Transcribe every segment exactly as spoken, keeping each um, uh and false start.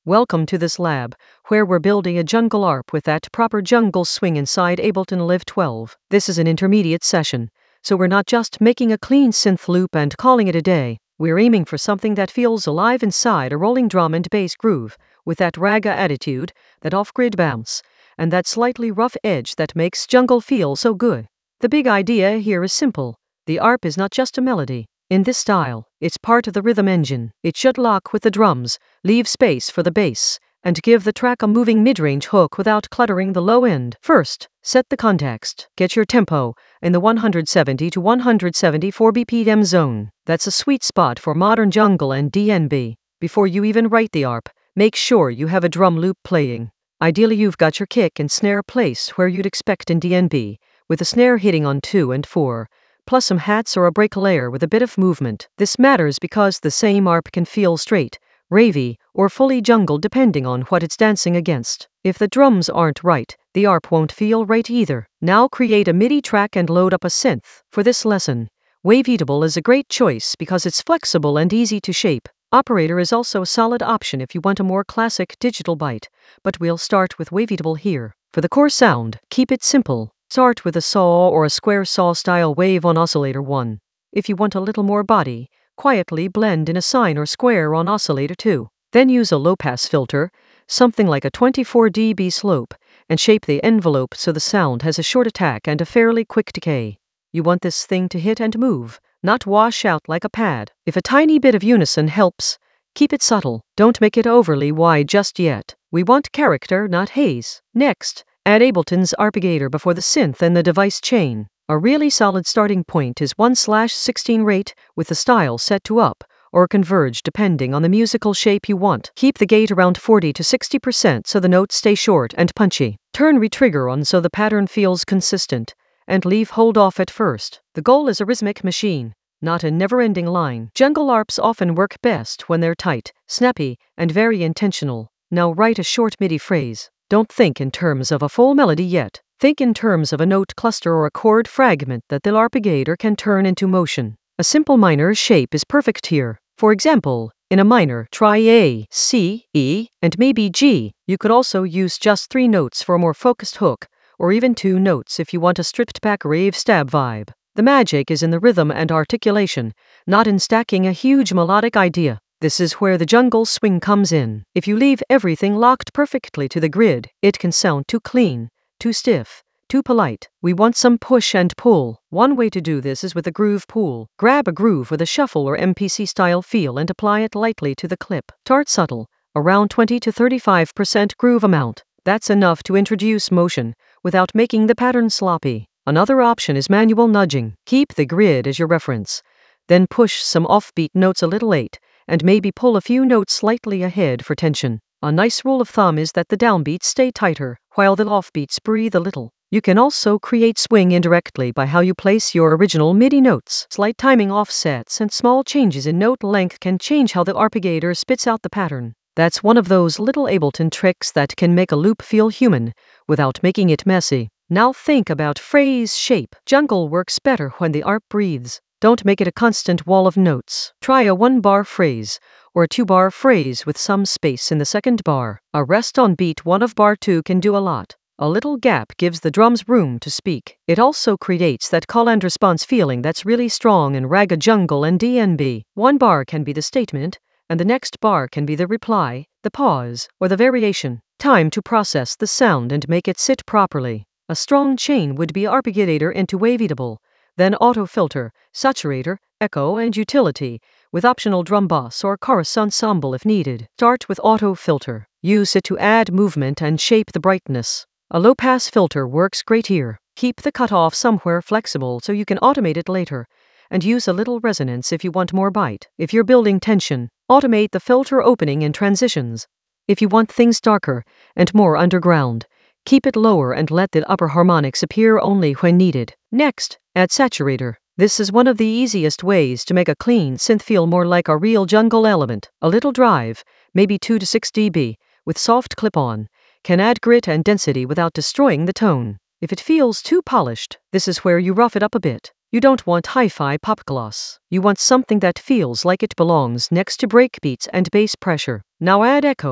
Welcome to this lab, where we're building a jungle ARP with that proper jungle swing inside Ableton Live twelve. This is an intermediate session, so we're not just making a clean synth loop and calling it a day. We're aiming for something that feels alive inside a rolling drum and bass groove, with that raga attitude, that off-grid bounce, and that slightly rough edge that makes jungle feel so good. The big idea here is simple. The ARP is not just a melody. In this style, it's part of the rhythm engine. It should lock with the drums, leave space for the bass, and give the track a moving mid-range hook without cluttering the low end. First, set the context. Get your tempo in the one seventy to one seventy-four B P M zone. That's a sweet spot for modern jungle and D N B. Before you even write the ARP, make sure you have a drum loop playing. Ideally, you've got your kick and snare placed where you'd expect in D N B, with the snare hitting on two and four. Plus some hats or a break layer with a bit of movement. This matters because the same ARP can feel straight, ravey, or fully jungle depending on what it's dancing against. If the drums aren't right, the ARP won't feel right either. Now create a MIDI track and load up a synth. For this lesson, Waveatable is a great choice because it's flexible and easy to shape. Operator is also a solid option if you want a more classic digital bite, but we'll start with Waveatable here. For the core sound, keep it simple. Start with a saw or a square saw style wave on oscillator one. If you want a little more body, quietly blend in a sine or square on oscillator two. Then use a low-pass filter, something like a twenty-four D B slope, and shape the envelope so the sound has a short attack and a fairly quick decay. You want this thing to hit and move, not wash out like a pad. If a tiny bit of unison helps, keep it subtle. Don't make it overly wide just yet. We want character, not haze. Next, add Ableton's Arpeggiator before the synth and the device chain. A really solid starting point is one slash sixteen rate with the style set to up or converge depending on the musical shape you want. Keep the gate around forty to sixty percent so the notes stay short and punchy. Turn retrigger on so the pattern feels consistent, and leave hold off at first. The goal is a rhythmic machine, not a never-ending line. Jungle ARPs often work best when they're tight, snappy, and very intentional. Now write a short MIDI phrase. Don't think in terms of a full melody yet. Think in terms of a note cluster or a chord fragment that the Arpeggiator can turn into motion. A simple minor shape is perfect here. For example, in a minor, try A, C, E, and maybe G. You could also use just three notes for a more focused hook, or even two notes if you want a stripped-back rave stab vibe. The magic is in the rhythm and articulation, not in stacking a huge melodic idea. This is where the jungle swing comes in. If you leave everything locked perfectly to the grid, it can sound too clean, too stiff, too polite. We want some push and pull. One way to do this is with a groove pool. Grab a groove with a shuffle or M P C style feel and apply it lightly to the clip. Start subtle, around twenty to thirty-five percent groove amount. That's enough to introduce motion without making the pattern sloppy. Another option is manual nudging. Keep the grid as your reference, then push some offbeat notes a little late, and maybe pull a few notes slightly ahead for tension. A nice rule of thumb is that the downbeats stay tighter, while the offbeats breathe a little. You can also create swing indirectly by how you place your original MIDI notes. Slight timing offsets and small changes in note length can change how the Arpeggiator spits out the pattern. That's one of those little Ableton tricks that can make a loop feel human, without making it messy. Now think about phrase shape. Jungle works better when the ARP breathes. Don't make it a constant wall of notes. Try a one-bar phrase, or a two-bar phrase with some space in the second bar. A rest on beat one of bar two can do a lot. A little gap gives the drums room to speak. It also creates that call and response feeling that's really strong in raga jungle and D N B. One bar can be the statement, and the next bar can be the reply, the pause, or the variation. Time to process the sound and make it sit properly. A strong chain would be Arpeggiator into Waveatable, then auto filter, saturator, echo, and utility, with optional drum boss or chorus ensemble if needed. Start with auto filter. Use it to add movement and shape the brightness. A low-pass filter works great here. Keep the cutoff somewhere flexible so you can automate it later, and use a little resonance if you want more bite. If you're building tension, automate the filter opening and transitions. If you want things darker and more underground, keep it lower and let the upper harmonics appear only when needed. Next, add saturator. This is one of the easiest ways to make a clean synth feel more like a real jungle element. A little drive, maybe two to six D B, with soft clip-on, can add grit and density without destroying the tone. If it feels too polished, this is where you rough it up a bit. You don't want hi-fi pop gloss. You want something that feels like it belongs next to breakbeats and bass pressure. Now add echo.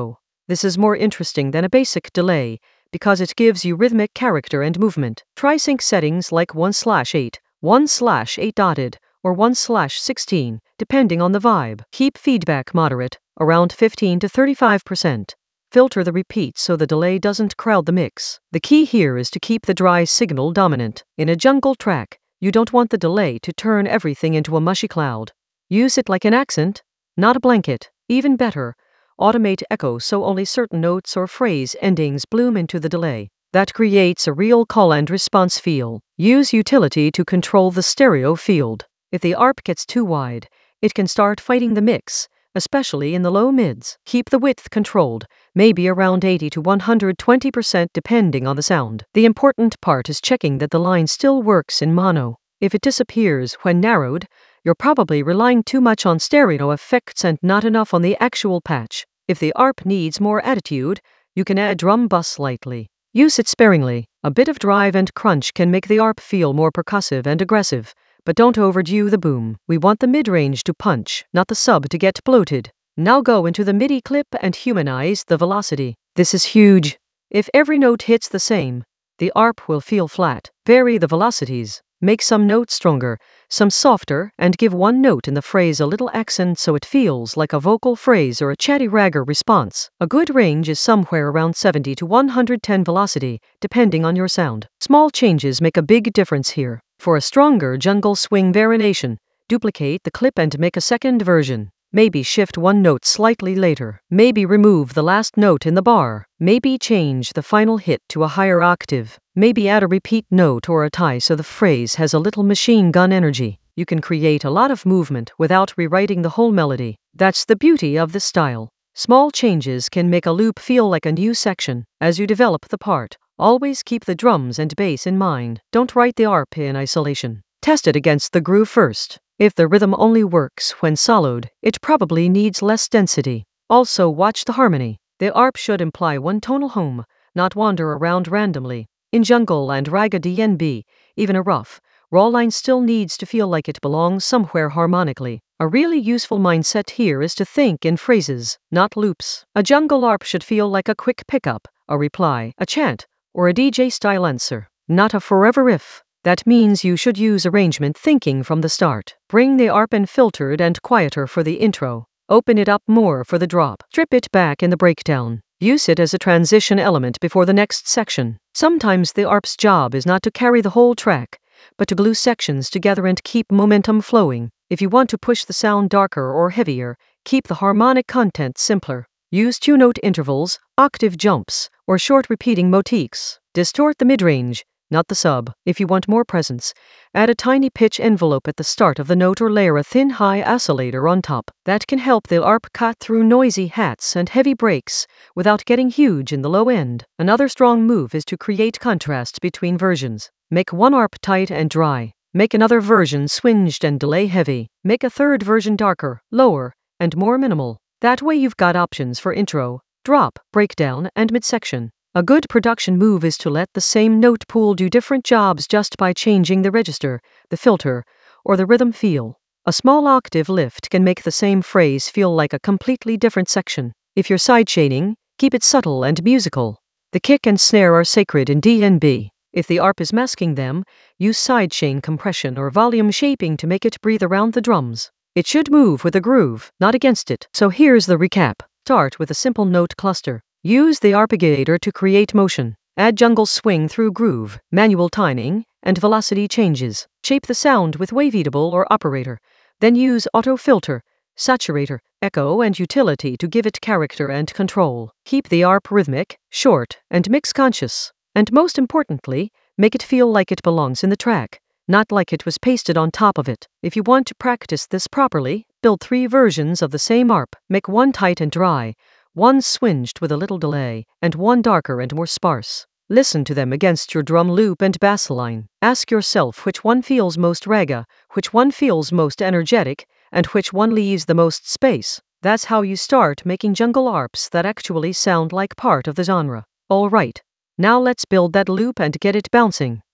This is more interesting than a basic delay, because it gives you rhythmic character and movement. Try sync settings like one slash eight, one slash eight dotted, or one slash sixteen, depending on the vibe. Keep feedback moderate, around fifteen to thirty-five percent. Filter the repeats so the delay doesn't crowd the mix. The key here is to keep the dry signal dominant. In a jungle track, you don't want the delay to turn everything into a mushy cloud. Use it like an accent, not a blanket. Even better, automate echo so only certain notes or phrase endings bloom into the delay. That creates a real call and response feel. Use utility to control the stereo field. If the A R P gets too wide, it can start fighting the mix, especially in the low mids. Keep the width controlled, maybe around eighty to one hundred twenty percent depending on the sound. The important part is checking that the line still works in mono. If it disappears when narrowed, you're probably relying too much on stereo effects and not enough on the actual patch. If the A R P needs more attitude, you can add drum bus slightly. Use it sparingly. A bit of drive and crunch can make the A R P feel more percussive and aggressive, but don't overdo the boom. We want the mid-range to punch, not the sub to get bloated. Now go into the MIDI clip and humanize the velocity. This is huge. If every note hits the same, the A R P will feel flat. Vary the velocities. Make some notes stronger, some softer, and give one note in the phrase a little accent so it feels like a vocal phrase or a chatty ragger response. A good range is somewhere around seventy to one hundred ten velocity, depending on your sound. Small changes make a big difference here. For a stronger jungle swing variation, duplicate the clip and make a second version. Maybe shift one note slightly later. Maybe remove the last note in the bar. Maybe change the final hit to a higher octave. Maybe add a repeat note or a tie so the phrase has a little machine gun energy. You can create a lot of movement without rewriting the whole melody. That's the beauty of this style. Small changes can make a loop feel like a new section. As you develop the part, always keep the drums and bass in mind. Don't write the A R P in isolation. Test it against the groove first. If the rhythm only works when soloed, it probably needs less density. Also watch the harmony. The A R P should imply one tonal home, not wander around randomly. In jungle and raga D N B, even a rough, raw line still needs to feel like it belongs somewhere harmonically. A really useful mindset here is to think in phrases, not loops. A jungle A R P should feel like a quick pickup, a reply, a chant, or a D J-style answer, not a forever riff. That means you should use arrangement thinking from the start. Bring the A R P in filtered and quieter for the intro. Open it up more for the drop. Strip it back in the breakdown. Use it as a transition element before the next section. Sometimes the A R P's job is not to carry the whole track, but to glue sections together and keep momentum flowing. If you want to push the sound darker or heavier, keep the harmonic content simpler. Use two-note intervals, octave jumps, or short repeating motifs. Distort the mid-range, not the sub. If you want more presence, add a tiny pitch envelope at the start of the note or layer a thin high oscillator on top. That can help the A R P cut through noisy hats and heavy breaks without getting huge in the low end. Another strong move is to create contrast between versions. Make one A R P tight and dry. Make another version swinged and delay heavy. Make a third version darker, lower, and more minimal. That way you've got options for intro, drop, breakdown, and midsection. A good production move is to let the same note pool do different jobs just by changing the register, the filter, or the rhythm feel. A small octave lift can make the same phrase feel like a completely different section. If you're sideshading, keep it subtle and musical. The kick and snare are sacred in D N B. If the A R P is masking them, use sidechain compression or volume shaping to make it breathe around the drums. It should move with the groove, not against it. So here's the recap. Start with a simple note cluster. Use the arpeggiator to create motion. Add jungle swing through groove, manual timing, and velocity changes. Shape the sound with waveatable or operator. Then use auto filter, saturator, echo, and utility to give it character and control. Keep the A R P rhythmic, short, and mix conscious. And most importantly, make it feel like it belongs in the track, not like it was pasted on top of it. If you want to practice this properly, build three versions of the same A R P. Make one tight and dry, one swinged with a little delay, and one darker and more sparse. Listen to them against your drum loop and bass line. Ask yourself which one feels most raga, which one feels most energetic, and which one leaves the most space. That's how you start making jungle A R Ps that actually sound like part of the genre. Alright, now let's build that loop and get it bouncing.